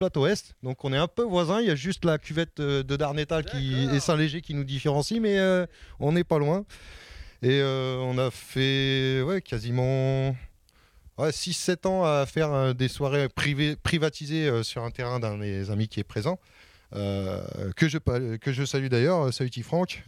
plateau Est, donc on est un peu voisins. Il y a juste la cuvette de Darnétal et Saint-Léger qui nous différencient, mais on n'est pas loin. Et on a fait quasiment 6-7 ans à faire des soirées privatisées sur un terrain d'un de mes amis qui est présent, que je salue d'ailleurs, salut Franck.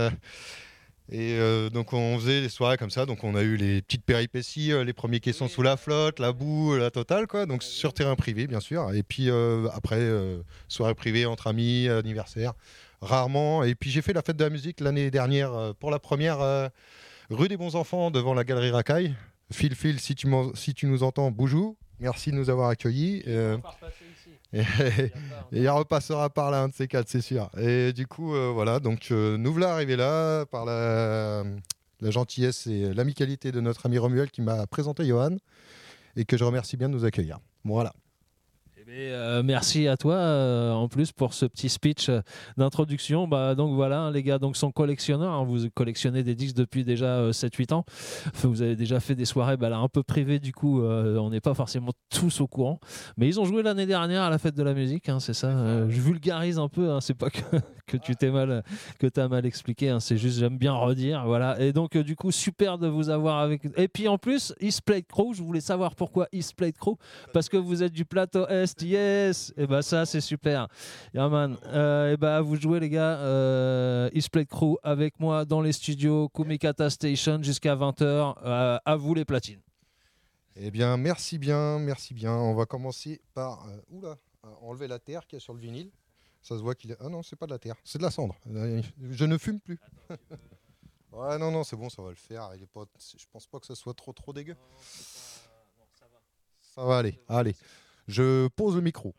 Donc on faisait des soirées comme ça, donc on a eu les petites péripéties, les premiers caissons sous la flotte, la boue, la totale quoi, donc sur terrain privé bien sûr, et puis après soirée privée entre amis, anniversaire, rarement, et puis j'ai fait la fête de la musique l'année dernière pour la première rue des Bons Enfants devant la galerie Racaille. Phil, si tu nous entends, bonjour, merci de nous avoir accueillis. Et il repassera par là, un de ces quatre, c'est sûr. Et du coup, voilà, donc nous voilà arrivés là par la gentillesse et l'amicalité de notre ami Romuald qui m'a présenté Johan et que je remercie bien de nous accueillir. Voilà. Merci à toi en plus pour ce petit speech d'introduction. Donc voilà, les gars sont collectionneurs, hein. Vous collectionnez des disques depuis déjà 7-8 ans. Enfin, vous avez déjà fait des soirées là, un peu privées, du coup on n'est pas forcément tous au courant, mais ils ont joué l'année dernière à la fête de la musique, hein, c'est ça. Je vulgarise un peu, hein, c'est pas que tu t'as mal expliqué, hein, c'est juste j'aime bien redire, voilà. Et donc du coup super de vous avoir avec. Et puis en plus East Plate Crew, je voulais savoir pourquoi East Plate Crew, parce que vous êtes du plateau Est. Yes, et ça c'est super. Yeah, man. Vous jouez les gars, East Plate Crew avec moi dans les studios Kumikata Station jusqu'à 20h. À vous les platines. Eh bien merci bien. On va commencer par enlever la terre qu'il y a sur le vinyle. Ça se voit qu'il est... Ah non, c'est pas de la terre, c'est de la cendre. Je ne fume plus. Ouais, non, c'est bon, ça va le faire. Il est pas... Je pense pas que ça soit trop dégueu. Non, ça va. Ça va aller. Allez. Je pose le micro.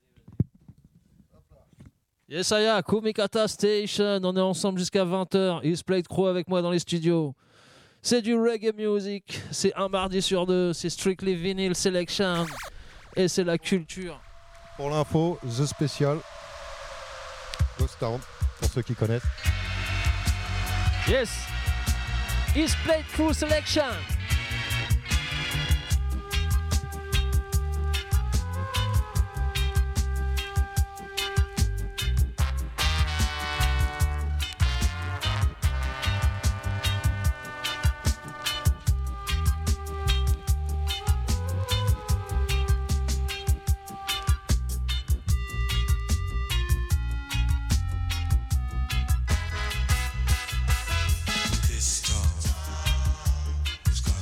Yes, Aya, Kumikata Station, on est ensemble jusqu'à 20h. East Plate Crew avec moi dans les studios. C'est du reggae music, c'est un mardi sur deux, c'est Strictly Vinyl Selection et c'est la culture. Pour l'info, The Special, Ghost Town, pour ceux qui connaissent. Yes, East Plate Crew Selection. This town is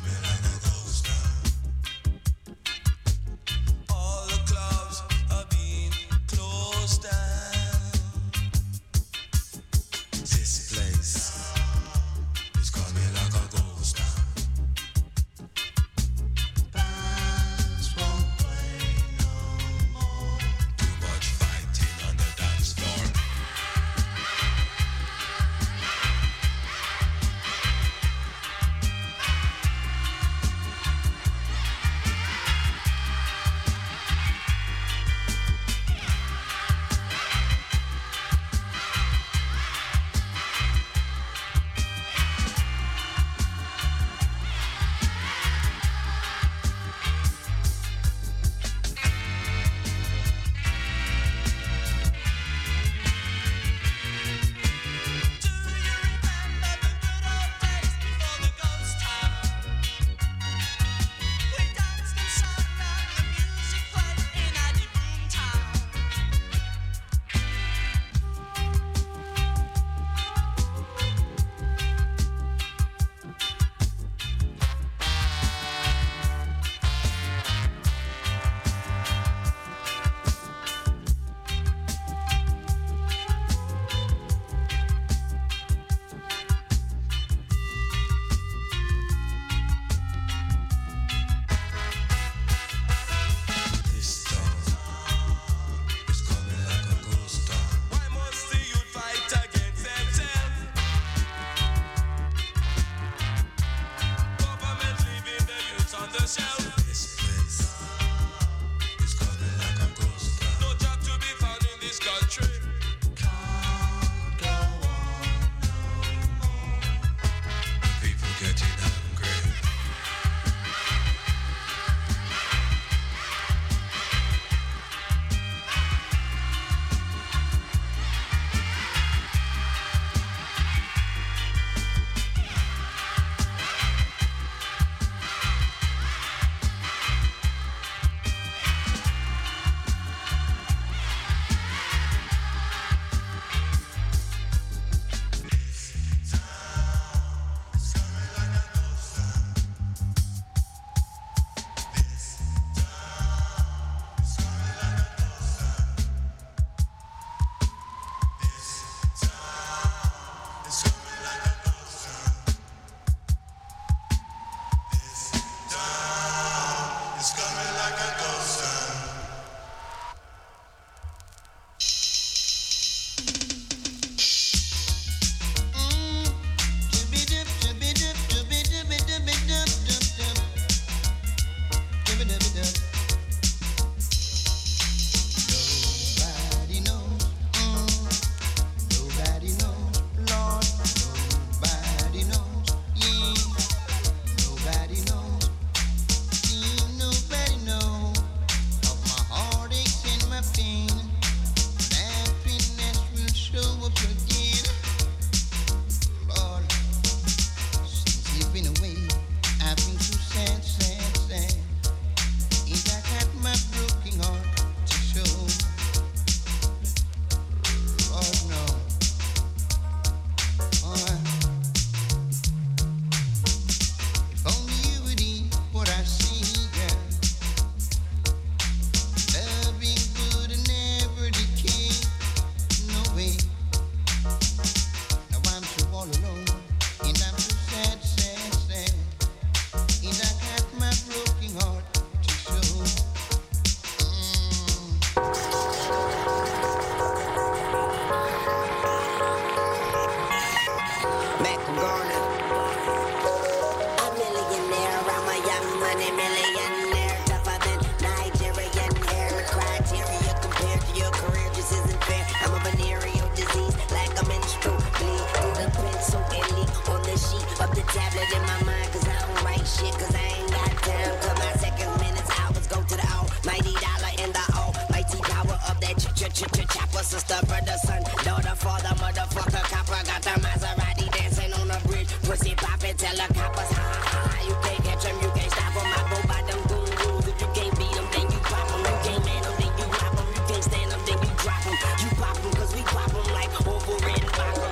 Chopper, sister, brother, son, daughter, father, motherfucker, copper. Got the Maserati dancing on the bridge. Pussy poppin', tell the coppers, ha ha ha. You can't catch them, you can't stop them. I go by them goon rules. If you can't beat them, then you pop them. You can't man them, then you mop them. You can't stand them, then you drop them. You pop them, cause we pop them like Wolverine and Baka.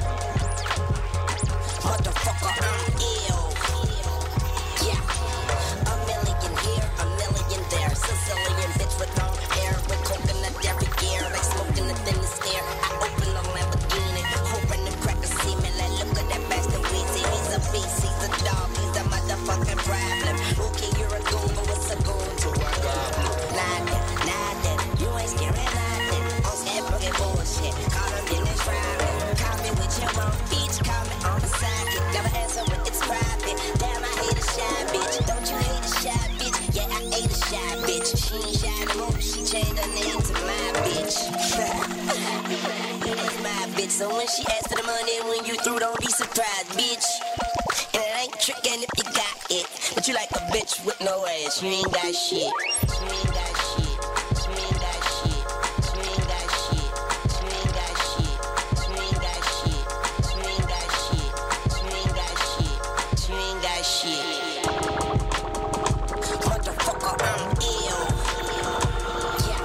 Motherfucker, I'm ill. Yeah, a million here, a million there. Sicilian bitch with long hair, with coconut every year, like smoking the thinnest air. I open a Lamborghini, hoping the crackers see me. Like, look at that bastard Weezy. He's a beast, he's a dog, he's a motherfucking problem. Okay, you're a goon, but what's a goon to a goblin? Nothing, you ain't scaring nothing. On scared fucking bullshit, call him in this round. Call me with your own bitch, call me on the sidekick. Never answer when it's private. Damn, I hate a shy bitch. Don't you hate a shy bitch? Yeah, I hate a shy bitch. She ain't shy no more, she changed her name to my bitch. That's my bitch. So when she asks for the money, when you through, don't be surprised, bitch. And it ain't trickin' if you got it, but you like a bitch with no ass. You ain't got shit. You ain't got shit. You ain't got shit. You ain't got shit. You ain't got shit. You ain't got shit. You ain't got shit. You ain't got shit. You ain't got shit. Motherfucker, I'm ill. Yeah.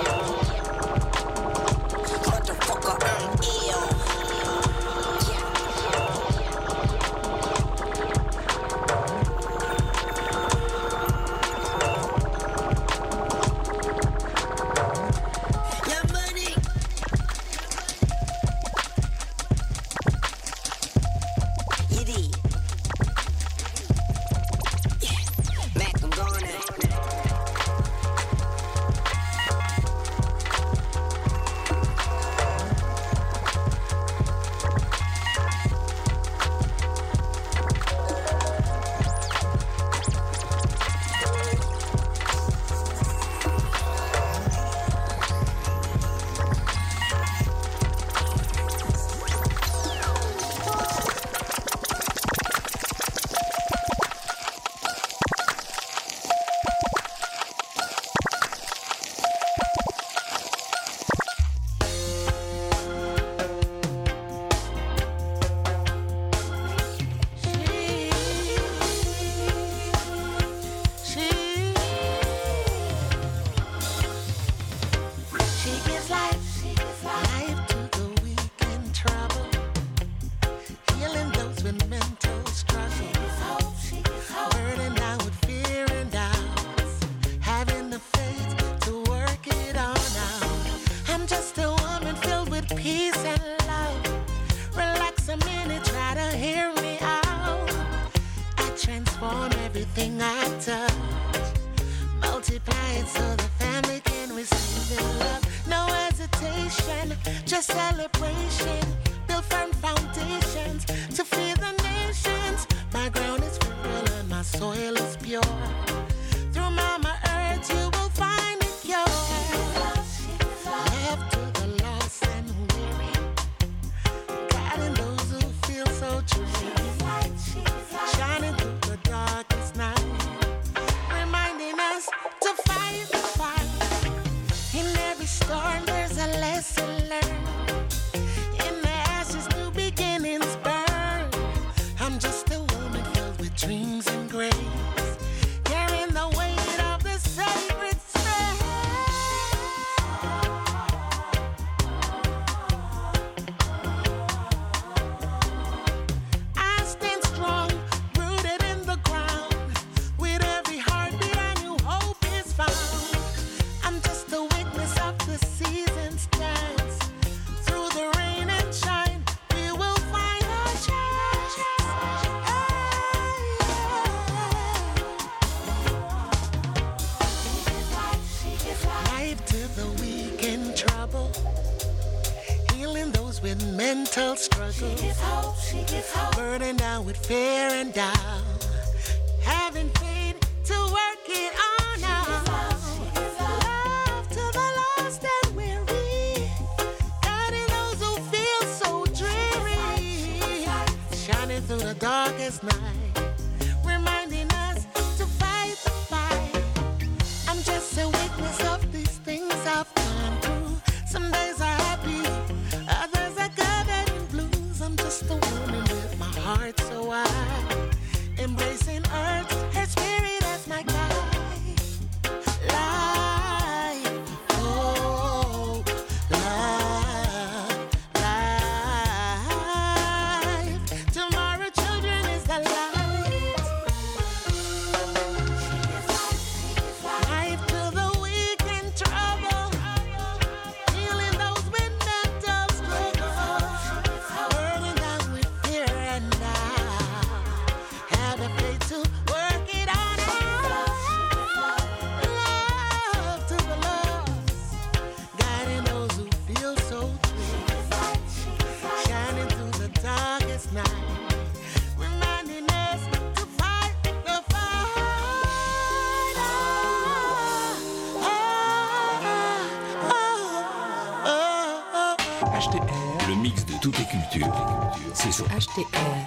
Motherfucker, I'm ill. Yeah. Your money. You did. Yeah. Mac, I'm going out. She gives life to the weak in trouble, healing those with mental struggles, burdened down with fear and doubts, having the faith to work it on out. I'm just a woman filled with peace and love. Relax a minute, try to hear me out. I transform everything I touch, multiply it so the family can receive the love. No hesitation, just celebration. Build firm foundations to feed the nations. My ground is fertile and my soil is pure. Through Mama Earth, you will find it yours. Love to the lost and weary, guiding those who feel so dreary, shining through the darkest night, reminding us to fight the fight. In every storm, there's a lesson learned. In the ashes, new beginnings burn. I'm just a woman filled with dreams and grace, carrying the weight of the sacred space. I stand strong, rooted in the ground. With every heartbeat, a new hope is found. I'm just a witness of the season's dance. Through the rain and shine, we will find our chance. Life to the weak in trouble, healing those with mental struggles, burdened down with fear and doubt, having faith to work it on out. Love to the lost and weary, guiding those who feel so dreary, shining through the darkest night, reminding us to fight the fight. I'm just a witness of these things I've gone through, Some days are happy, others are covered in blues. I'm just a woman with my heart so wide, embracing earth, her spirit as my guide. Life, oh, life, life. Tomorrow, children, is the light. Life to the weak and trouble, healing those with mental struggles, burning down with fear and doubt. Have the faith to work it on out. Love to the lost, guiding those who feel so true, shining through the darkest night, reminding us to fight the fight. HTR, le mix de toutes les cultures, c'est sur HTR.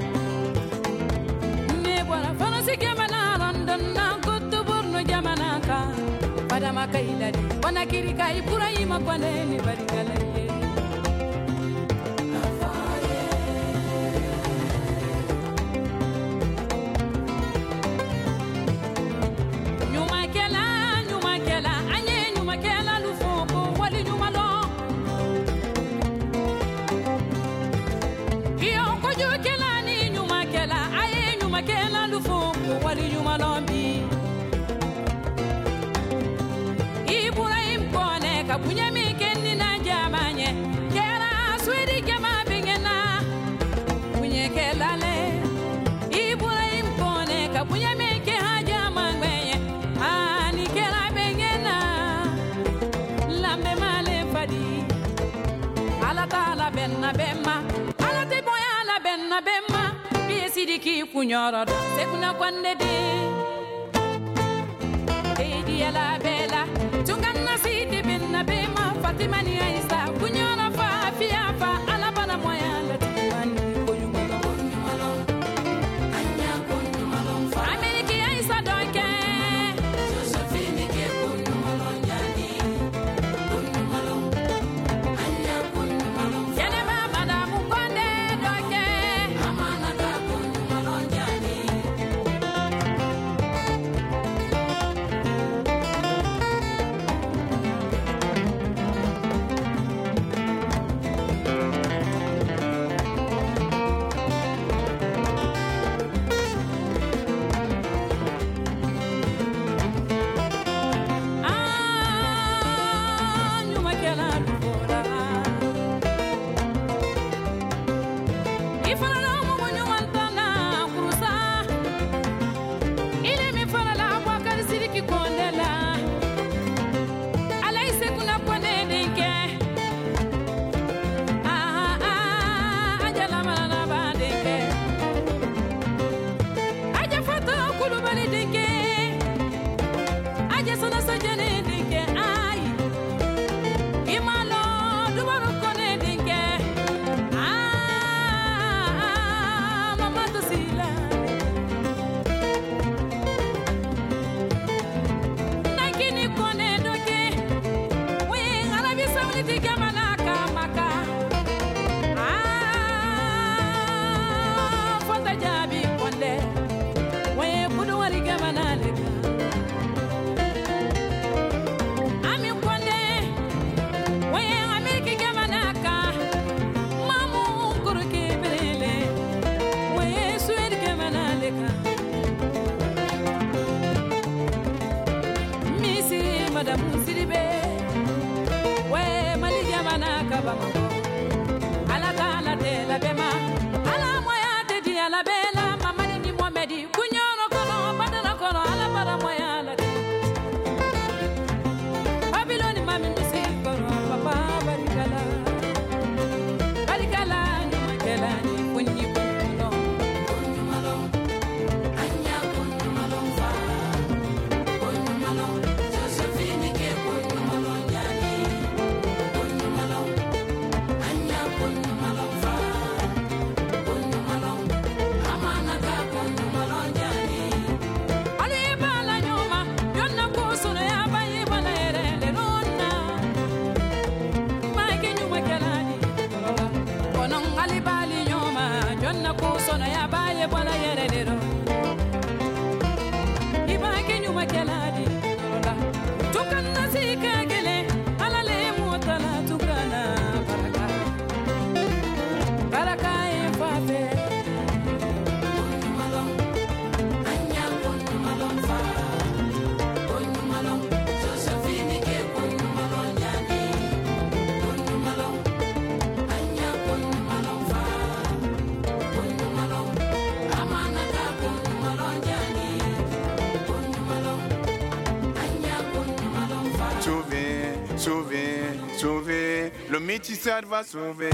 Jamana kailari wana kirika Ibrahima kwane ni barikala ye nyuma kela anye nyuma kela lufoko wali nyuma lo iyo kojo kela ni nyuma kela aye nyuma kela lufoko wali nyuma lo bi Ibrahim kone ka bunyami kenni na jamanye kera swedi kema bingena bunye kelale Ibrahim kone ka bunyami ke haja mangwe ani kera bingena lambe male fadi ala taala benna bemma ala te boya ala benna bemma bi sidiki kunyoro do se kuna kwande de la bella tunganna siti binna bema Fatima ni Aisha kunyona fa fiafa ala bana moya la tani kunyumalo anya kunyumalo fa Ameriki Aisha donke Josephine ke kunyumalo nyani kunyumalo anya kunyumalo yene mama da mukonde donke amana ka kunyumalo nyani Sauver, le métissage va sauver.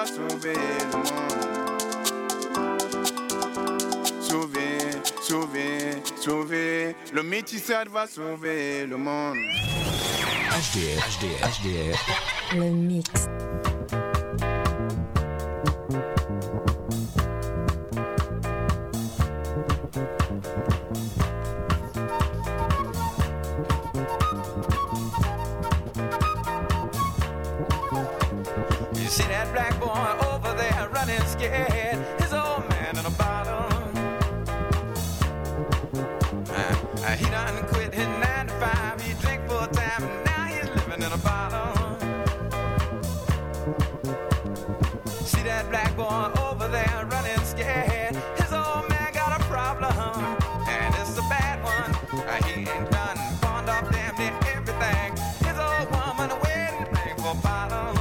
va sauver le monde. Sauver. Le métissage va sauver le monde. HDR. Le mix. You see that black boy over there running scared. His old man in a bottle. He done quit his 9 to 5. He drink full time and now he's living in a bottle. See that black boy over there running scared. His old man got a problem, and it's a bad one. He ain't done pawned off damn near everything. His old woman a wedding ring for a bottle.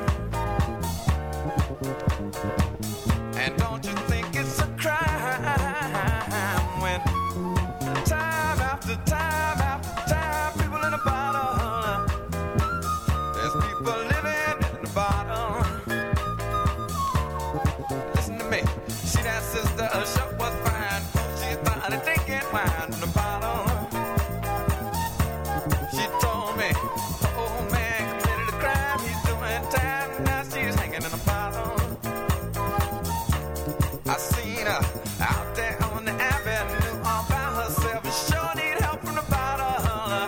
And don't you think it's a crime when time after time after time people in a bottle, there's people living in a bottle. Listen to me, see that sister, she was fine. She started drinking wine in a bottle. She told me, oh man committed a crime, he's doing time, now she's hanging in a bottle. I seen her out there on the avenue all by herself. She sure need help from the bottle.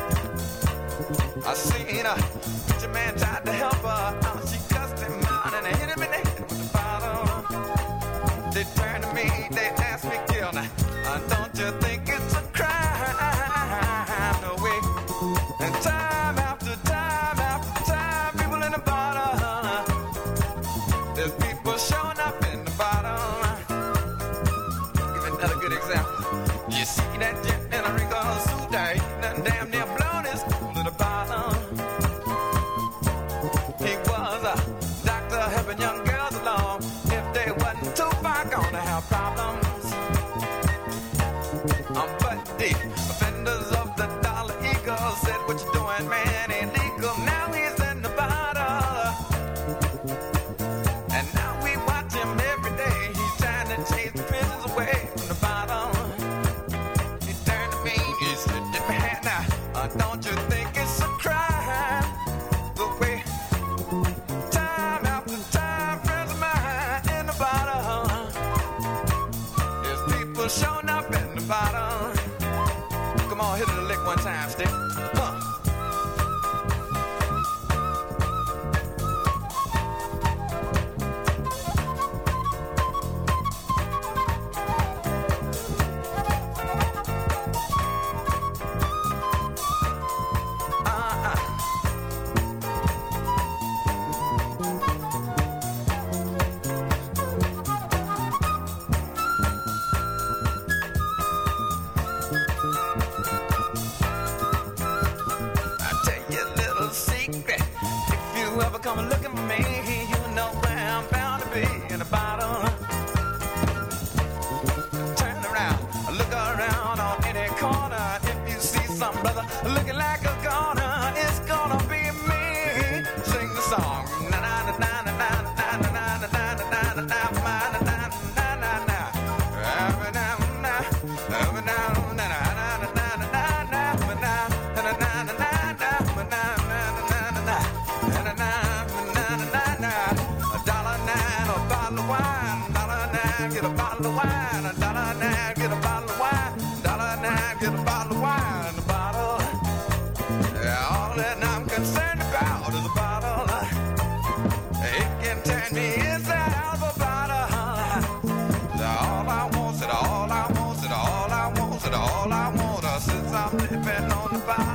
I seen her, preacher man tried to help her out. She cussed him out and hit him in the head with the bottle. They turned to me, they asked me, Gil, now, don't you think it's a crime? No way. And time after time after time, people in the bottle. There's people showing up in the bottle. Give another good example. You see that gent in a wrinkled suit, he done damn near blown his cool in the bottle. He was a doctor helping young girls along. If they wasn't too far gonna have problems. But the offenders of the Dollar Eagle said, what you doing, man, ain't legal. Now he's in the bottle. And now we watch him every day. He's trying to chase the prisoners away from the bottle. He turned to me, he said, "Dip my hand now. Don't you think it's a crime? The way time after time, friends of mine in the bottle. There's people showing up in the bottle. Come on, hit it a lick one time, stick. Come looking for me, you know where I'm bound to be in a bottle. Turn around, look around on any corner. If you see some brother looking like a goner, it's gonna be me. Sing the song. Na na na na na na na na na na na na na na na na na na. Get a bottle of wine, $1.09, get a bottle of wine, $1.09, get a bottle of wine in the bottle. Yeah, all that I'm concerned about is a bottle. It can turn me inside out of a bottle. All I want, all I want, all I want, all I want, since I'm living on the bottle.